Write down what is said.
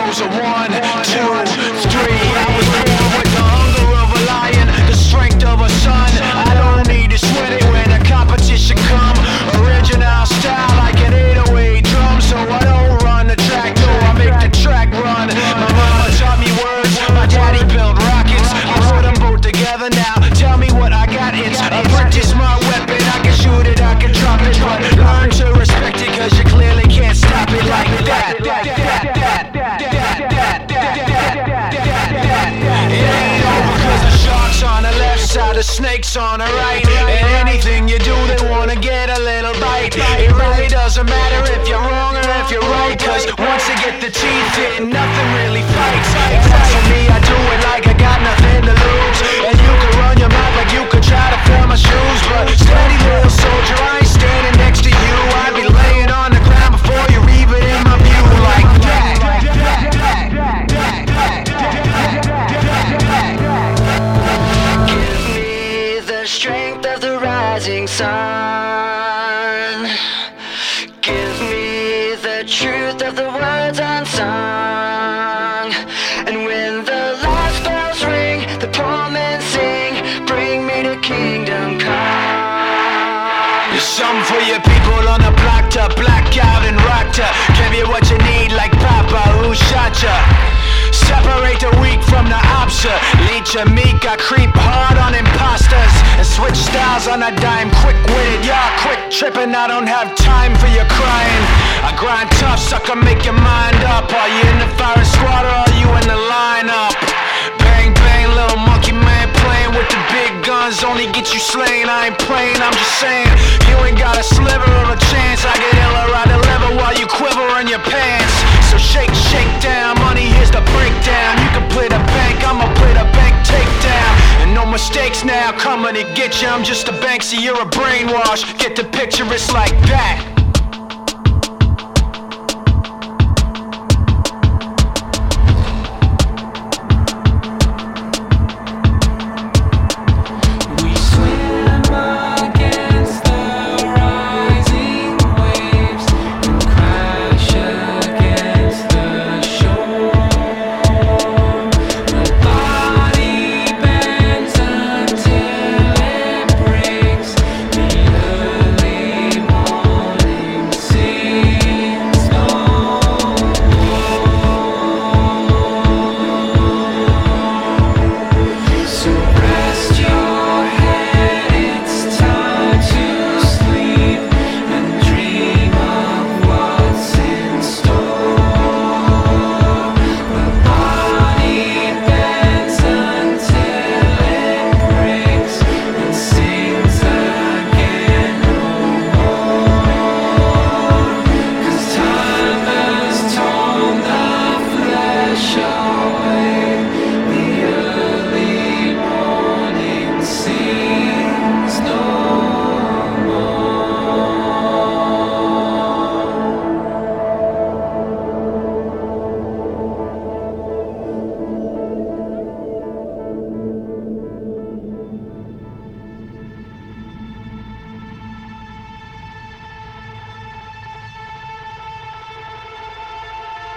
goes a 1, 2, 3. I was born with the hunger of a lion, the strength of a sun. I don't need to sweat it when the competition come. Original style like an 808 drum, so I don't run the track, no, I make the track run. My mama taught me words, my daddy built rockets. I put them both together now. Tell me what I got, it's a brick is my weapon. I can shoot it, I can drop it, but learn to respect it, cause you clearly can't stop it like that. It ain't over cause the shark's on the left side, the snake's on the right. And anything you do, they wanna get a little bite. It really doesn't matter if you're wrong or if you're right, cause once they get the teeth in, nothing really fights. And as for me, I do it like I got nothing to lose. And you can run your mouth like you could try to fill my shoes, but steady little soldier, I ain't standing next to you. I'd be laying on the ground before you reap it in my view like that. Give me the strength of the rising sun. Give me the truth of the words unsung. And when the last bells ring, the poor men sing, bring me to kingdom come. There's something for your people on the block to black out and rock to give you what you need like Papa who shot ya. Separate the weak from the opposite. Leech and meek, I creep hard on imposters and switch styles on a dime. Quick-witted, y'all quick tripping. I don't have time for your crying. I grind tough, sucker, make your mind up. Are you in the firing squad or are you in the lineup? Bang, bang, little monkey man playing with the big guns only get you slain. I ain't playing, I'm just saying you ain't got a sliver of a chance. I get iller, I deliver while you quiver in your pants. So shake, shake down, money, here's the breakdown. You can play the bank, I'ma play the bank takedown. And no mistakes now, coming to get you. I'm just a Banksy, you're a brainwash. Get the picture, it's like that.